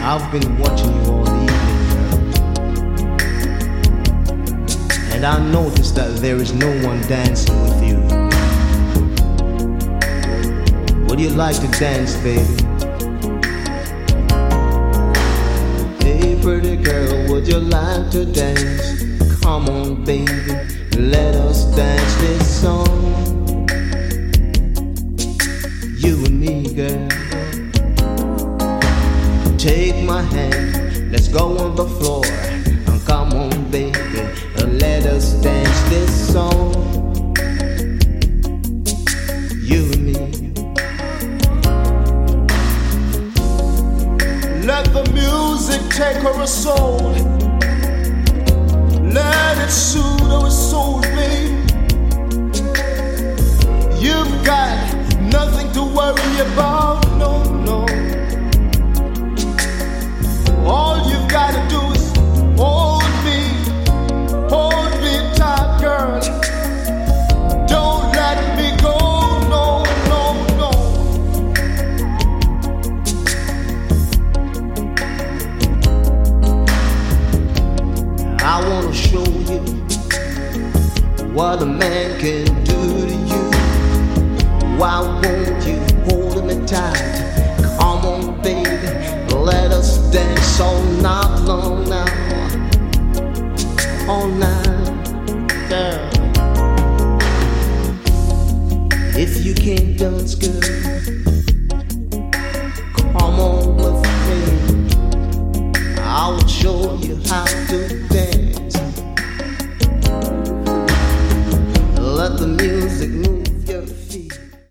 I've been watching you all evening, girl, and I noticed that there is no one dancing with you. Would you like to dance, baby? Hey, pretty girl, would you like to dance? Come on, baby, let us dance this song. You and me, girl. Take my hand, let's go on the floor. Come on, baby, let us dance this song. You and me. Let the music take our soul. Let it soothe our souls, babe. You've got nothing to worry about, no, no. All you've got to do is hold me tight, girl. Don't let me go, no, no, no. I want to show you what a man can do to you. Why won't you hold me tight?